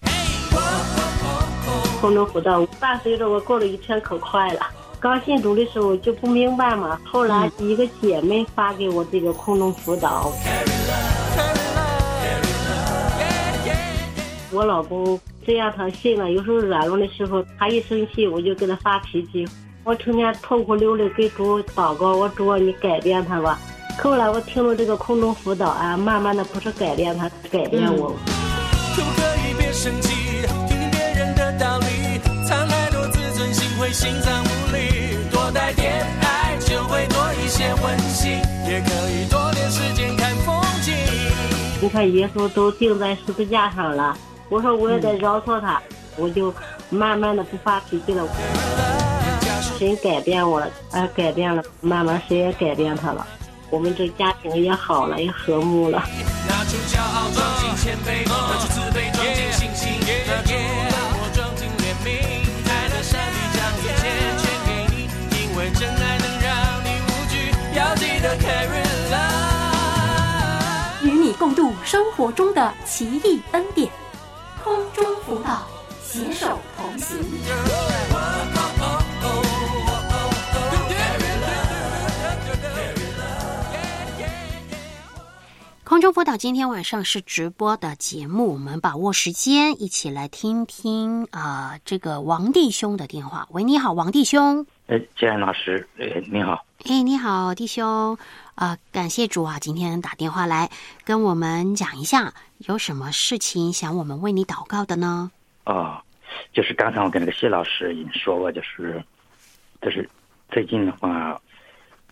空中辅导伴随着我过了一天可快了。刚信主的时候就不明白嘛，后来一个姐妹发给我这个空中辅导，我老公这样他信了，有时候软弱的时候，他一生气我就跟他发脾气，我成天痛哭流泪给主祷告，我主你改变他吧。后来我听了这个空中辅导啊，慢慢的不是改变他，改变我。 可不可以别生气，听听别人的道理，藏太多自尊心会心脏无力，多带点爱就会多一些温馨，也可以多点时间看风景。 你看耶稣都钉在十字架上了，我说我也得饶恕他，嗯、我就慢慢的不发脾气了。神改变我了，啊，改变了，慢慢神也改变他了，我们这家庭也好了，也和睦了。 拿出骄傲，装进谦卑，拿出自卑，装进信心，拿出冷漠，装进怜悯，爱的善意将一切全给你，因为真爱能让你无惧，要记得 carry love， 与你共度生活中的奇异恩典，空中辅导，携手同行。 空中辅导今天晚上是直播的节目，我们把握时间一起来听听啊、呃，这个王弟兄的电话。喂，你好，王弟兄。 哎，建安老师，哎，你好。 哎，你好，弟兄。啊、呃，感谢主啊，今天打电话来跟我们讲一下，有什么事情想我们为你祷告的呢？ 哦，就是刚才我跟那个谢老师已经说过，就是，就是最近的话，嗯，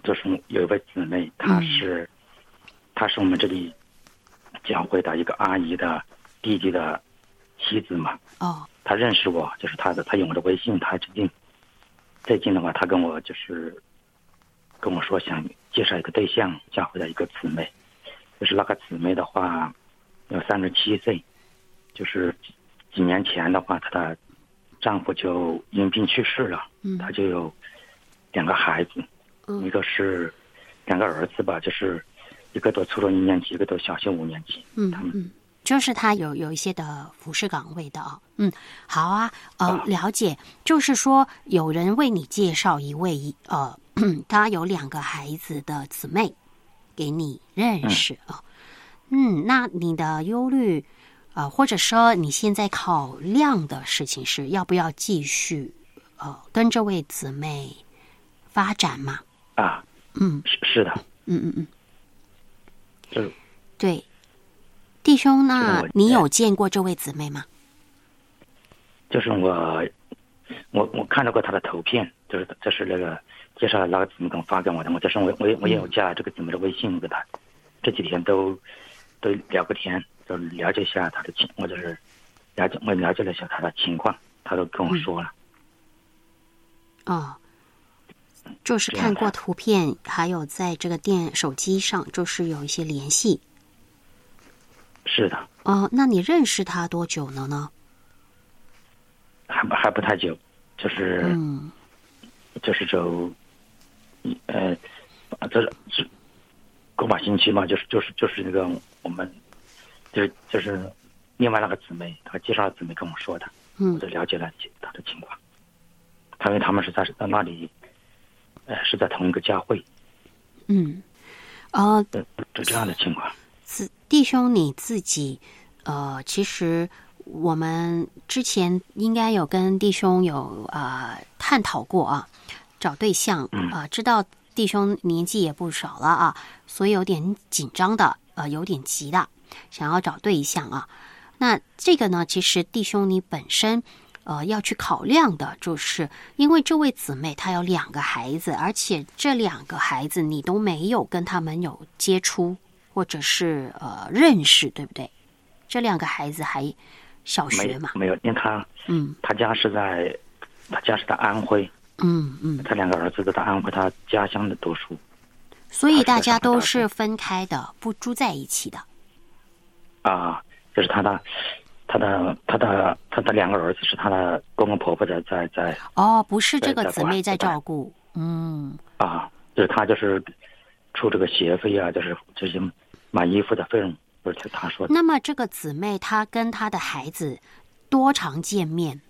就是有一位姊妹，她是、嗯、她是我们这里教会的一个阿姨的弟弟的妻子嘛。 哦， 她认识我，就是她的，她有我的微信，她最近最近的话，她跟我就是跟我说想介绍一个对象，教会的一个姊妹，就是那个姊妹的话有三十七岁，就是几年前的话，她的丈夫就因病去世了， 嗯， 她就有两个孩子， 嗯， 一个是两个儿子吧，就是一个都初中一年级，一个都小学五年级， 嗯， 他们嗯，就是他有有一些的服侍岗位的啊，嗯，好啊，呃， 啊了解，就是说有人为你介绍一位呃，他有两个孩子的姊妹给你认识啊，嗯，嗯，那你的忧虑呃，或者说你现在考量的事情是要不要继续呃跟这位姊妹发展嘛？ 啊， 嗯， 是是的， 嗯嗯嗯， 是， 对，弟兄，那我你有见过这位姊妹吗？ 就是我我我看到过她的图片，就是这是那个介绍的那个姊妹给我发给我的，我就是我我也我也有加这个姊妹的微信给她，这几天都都聊个天，就了解一下她的情，我就是了解我了解了一下她的情况，她都跟我说了。 嗯、哦。就是看过图片，还有在这个电手机上，就是有一些联系。 是的。 哦，那你认识他多久了呢？ 还不还不太久，就是， 嗯， 就是就，呃，这是个把星期嘛，就是就是就是那个我们，就是就是另外那个姊妹，她介绍的姊妹跟我说的， 嗯， 我就了解了她的情况。他因为他们是在在那里。呃，是在同一个教会。 嗯，呃， 就这样的情况。 子弟兄你自己，呃，其实我们之前应该有跟弟兄有啊、呃、探讨过啊，找对象啊、呃，知道弟兄年纪也不少了啊，所以有点紧张的，呃，有点急的，想要找对象啊。那这个呢，其实弟兄你本身。呃，要去考量的就是，因为这位姊妹她有两个孩子，而且这两个孩子你都没有跟他们有接触或者是呃认识，对不对？这两个孩子还小学嘛？ 没有，因为他嗯， 他家是在他家是在安徽， 嗯嗯， 他两个儿子都在安徽他家乡的读书， 所以大家都是分开的，不住在一起的。 啊，就是他的。他的他的他的两个儿子是他的公公婆婆在在在哦，不是这个姊妹在照顾，嗯啊，就是他就是出这个学费啊，就是这些买衣服的费用，不是他说的。 那么这个姊妹她跟她的孩子多常见面？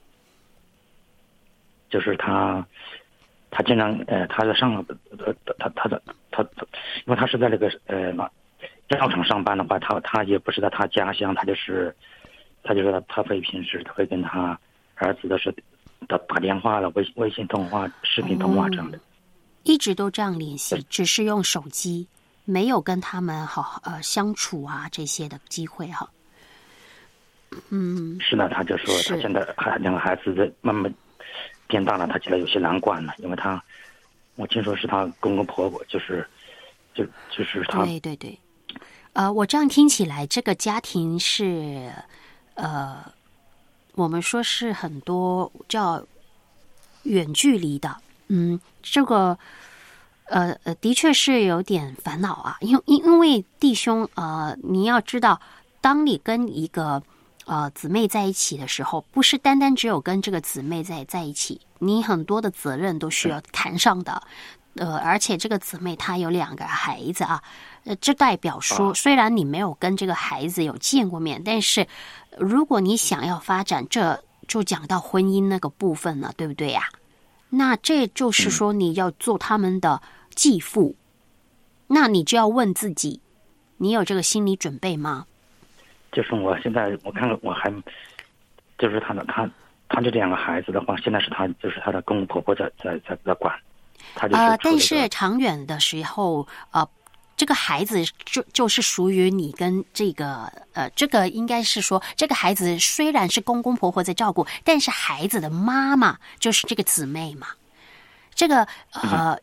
就是他他经常呃他在上呃他他的他因为他是在那个呃药厂上班的话，他他也不是在他家乡，他就是。他就说他他会平时他会跟他儿子的是打打电话了，微微信通话、视频通话这样的， 哦、一直都这样联系，只是用手机，没有跟他们好呃相处啊这些的机会哈。嗯， 是的，他就说他现在还两个孩子慢慢变大了，他觉得有些难管了，因为他我听说是他公公婆婆，就是就就是他对对对，呃，我这样听起来，这个家庭是。呃，我们说是很多叫远距离的，嗯，这个呃呃，的确是有点烦恼啊，因因因为弟兄呃，你要知道，当你跟一个呃姊妹在一起的时候，不是单单只有跟这个姊妹在在一起，你很多的责任都需要扛上的。呃，而且这个姊妹她有两个孩子啊，呃，这代表说，虽然你没有跟这个孩子有见过面，但是如果你想要发展，这就讲到婚姻那个部分了，对不对呀？那这就是说你要做他们的继父，那你就要问自己，你有这个心理准备吗？ 就是我现在我看我还就是他的他他这两个孩子的话，现在是他就是他的公公婆婆在在在在管。 呃，但是长远的时候，呃，这个孩子就就是属于你跟这个呃，这个应该是说，这个孩子虽然是公公婆婆在照顾，但是孩子的妈妈就是这个姊妹嘛。这个呃，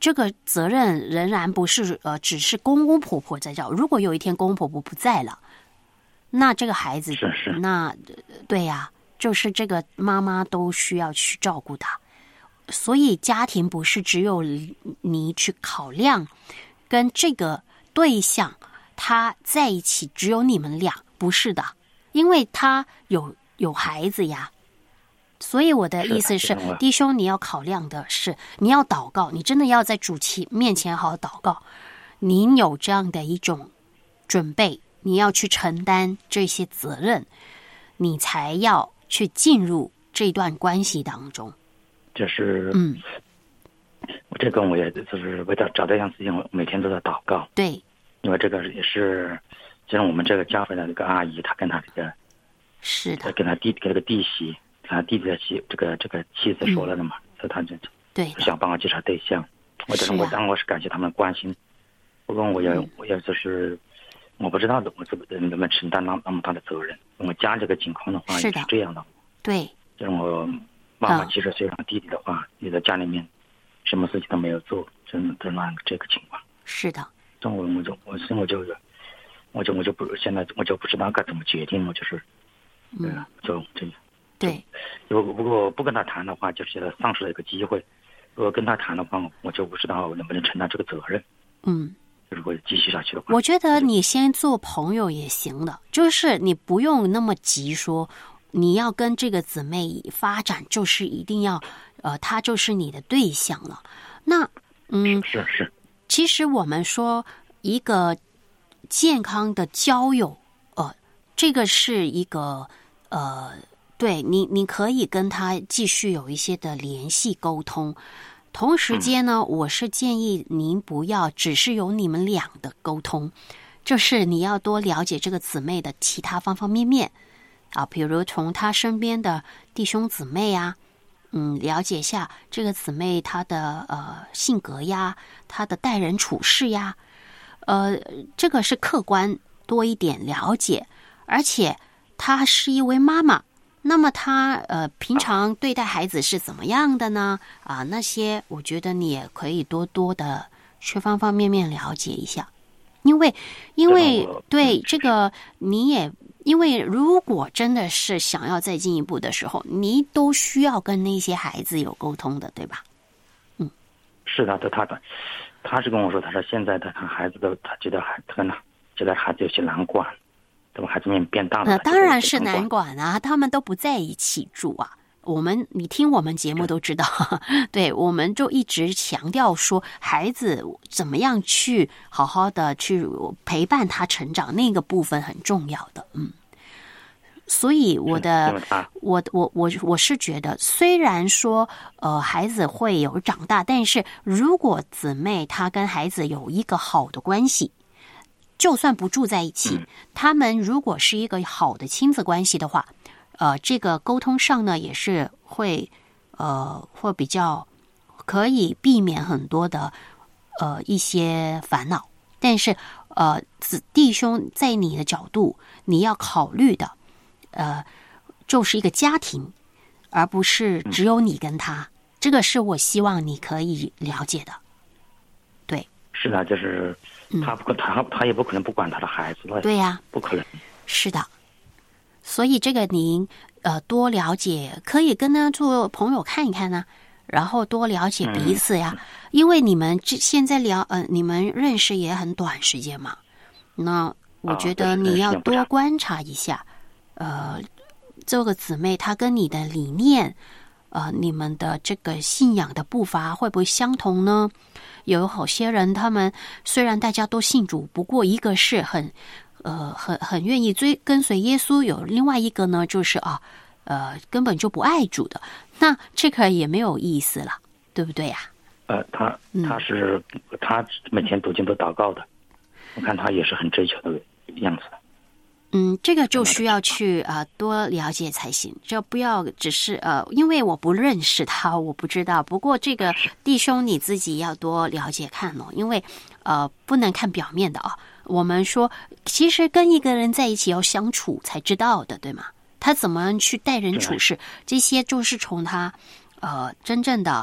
这个责任仍然不是呃，只是公公婆婆在照。如果有一天公公婆婆不在了，那这个孩子是是那对呀、啊，就是这个妈妈都需要去照顾他。所以家庭不是只有你去考量跟这个对象他在一起，只有你们俩，不是的，因为他有有孩子呀。所以我的意思是，是弟兄，你要考量的是，你要祷告，你真的要在主其面前好好祷告。你有这样的一种准备，你要去承担这些责任，你才要去进入这段关系当中。 就是， 嗯， 我这个我也就是为了找对象事情，我每天都在祷告。 对， 因为这个也是，就是我们这个教会的这个阿姨，她跟她这个是的， 跟她弟跟这个弟媳。他弟弟的妻，这个这个妻子说了的嘛，嗯、所以他就对想帮我介绍对象。我就是我当然我是感谢他们的关心，不过我也、嗯、我也就是我不知道我这能不能承担那那么大的责任。我家这个情况的话是的也是这样的， 对， 就是我妈妈七十岁，然后弟弟的话也在家里面，什么事情都没有做，真的真那这个情况。 是的， 这我我就我我就我就我就不现在我就不知道该怎么决定，我就是对、嗯，就这样。 对， 如果如果不跟他谈的话，就是丧失了一个机会；如果跟他谈的话，我就不知道能不能承担这个责任。 嗯， 如果继续下去的话， 我觉得你先做朋友也行的，就是你不用那么急说你要跟这个姊妹发展，就是一定要呃，他就是你的对象了。那嗯， 是是， 其实我们说一个健康的交友，呃，这个是一个呃。对你，你可以跟他继续有一些的联系沟通。同时间呢，我是建议您不要只是有你们俩的沟通，就是你要多了解这个姊妹的其他方方面面啊，比如从她身边的弟兄姊妹啊，嗯，了解一下这个姊妹她的呃性格呀，她的待人处事呀，呃，这个是客观多一点了解，而且她是一位妈妈。那么他呃平常对待孩子是怎么样的呢？啊，那些我觉得你也可以多多的去方方面面了解一下，因为因为对这个你也因为如果真的是想要再进一步的时候，你都需要跟那些孩子有沟通的，对吧？嗯， 是的，他他他是跟我说，他说现在的他孩子都他觉得孩他呢觉得孩子有些难管。等孩子面变大了， 那当然是难管啊！他们都不在一起住啊。我们你听我们节目都知道，对，我们就一直强调说，孩子怎么样去好好的去陪伴他成长，那个部分很重要的。嗯，所以我的我我我我是觉得，虽然说呃孩子会有长大，但是如果姊妹她跟孩子有一个好的关系。就算不住在一起，嗯、他们如果是一个好的亲子关系的话，呃，这个沟通上呢也是会，呃，会比较可以避免很多的呃一些烦恼。但是呃，子弟兄在你的角度，你要考虑的，呃，就是一个家庭，而不是只有你跟他。嗯、这个是我希望你可以了解的。对， 是的，就是。他不，他他也不可能不管他的孩子了。 对呀、啊， 不可能。 是的，所以这个您呃多了解，可以跟他做朋友看一看呢、啊，然后多了解彼此呀。嗯、因为你们这现在聊呃，你们认识也很短时间嘛，那我觉得你要多观察一下，呃，这个姊妹她跟你的理念，呃，你们的这个信仰的步伐会不会相同呢？有好些人，他们虽然大家都信主，不过一个是很，呃，很很愿意追跟随耶稣，有另外一个呢，就是啊，呃，根本就不爱主的，那这个也没有意思了，对不对呀、 啊？呃，他他是、嗯、他每天读经都祷告的，我看他也是很追求的样子。 嗯，这个就需要去啊、呃、多了解才行，就不要只是呃，因为我不认识他，我不知道。不过这个弟兄你自己要多了解看哦，因为呃不能看表面的啊。我们说，其实跟一个人在一起要相处才知道的，对吗？他怎么去待人处事，这些就是从他呃真正的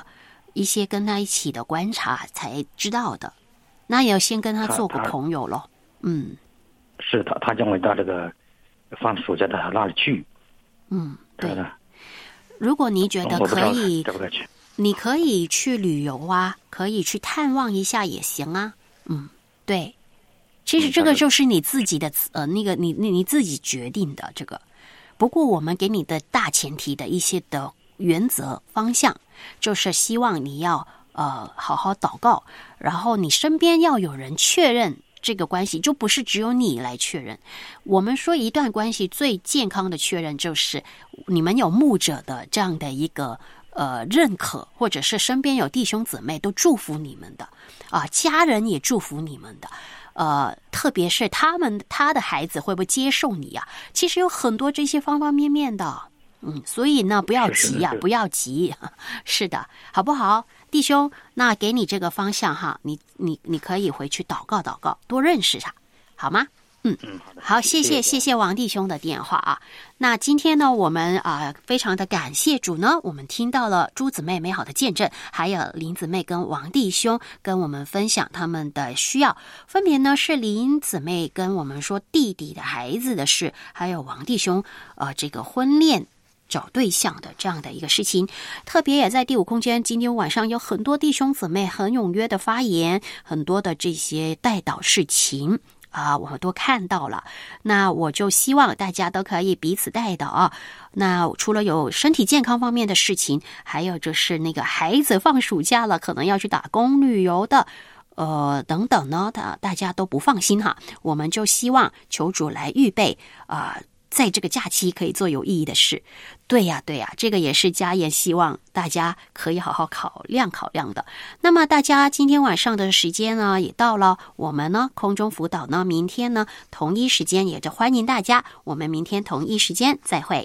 一些跟他一起的观察才知道的。那也要先跟他做个朋友咯。嗯， 是他，他将我到这个放暑假到他那里去。 嗯，对。如果你觉得可以，你可以去旅游啊，可以去探望一下也行啊。嗯，对。其实这个就是你自己的呃那个你你你自己决定的这个。不过我们给你的大前提的一些的原则方向，就是希望你要呃好好祷告，然后你身边要有人确认这个关系，就不是只有你来确认。我们说一段关系最健康的确认，就是你们有牧者的这样的一个呃认可，或者是身边有弟兄姊妹都祝福你们的啊、呃，家人也祝福你们的。呃，特别是他们他的孩子会不会接受你呀、啊？其实有很多这些方方面面的，嗯，所以呢，不要急呀、啊，不要急，是的，好不好，弟兄？那给你这个方向哈，你你你可以回去祷告祷告，多认识他，好吗？嗯嗯，好，谢谢谢谢王弟兄的电话啊。那今天呢，我们啊、呃、非常的感谢主呢，我们听到了朱姊妹美好的见证，还有林姊妹跟王弟兄跟我们分享他们的需要，分别呢是林姊妹跟我们说弟弟的孩子的事，还有王弟兄呃这个婚恋找对象的这样的一个事情。特别也在第五空间，今天晚上有很多弟兄姊妹很踊跃的发言，很多的这些代祷事情啊，我们都看到了。那我就希望大家都可以彼此带祷啊。那除了有身体健康方面的事情，还有就是那个孩子放暑假了，可能要去打工旅游的，呃，等等呢，大大家都不放心哈。我们就希望求主来预备啊、呃，在这个假期可以做有意义的事。对呀，对呀，这个也是家言希望大家可以好好考量考量的。那么大家今天晚上的时间呢也到了，我们呢空中辅导呢明天呢同一时间也就欢迎大家，我们明天同一时间再会。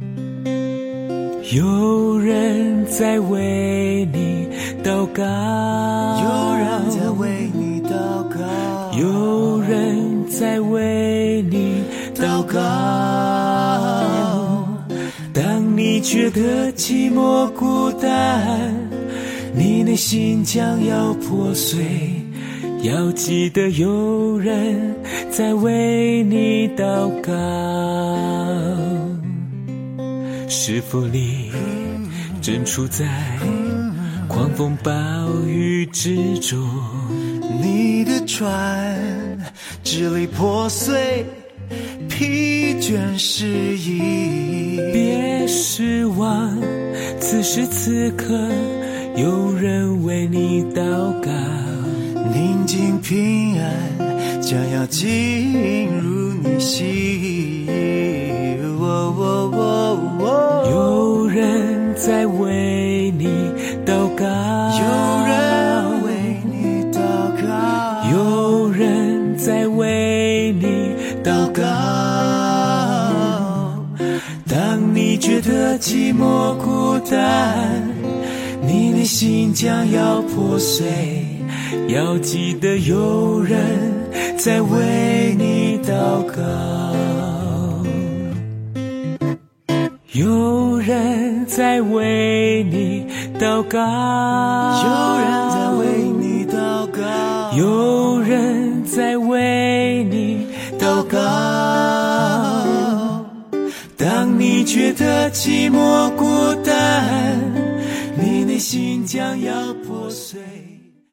有人在为你祷告， 有人在为你祷告， 有人在为你祷告。当你觉得寂寞孤单，你内心将要破碎，要记得有人在为你祷告。是否你正处在狂风暴雨之中， 你的船支离破碎，疲倦失意， 别失望，此时此刻有人为你祷告。 宁静平安将要进入你心，哦哦哦哦， 有人在为你祷告， 有人为你祷告， 有人在为你祷告。当你觉得寂寞孤单，你内心将要破碎，要记得有人在为你祷告。有人在为你祷告， 有人在为你祷告， 有人在为你祷告。当你觉得寂寞孤单，你内心将要破碎。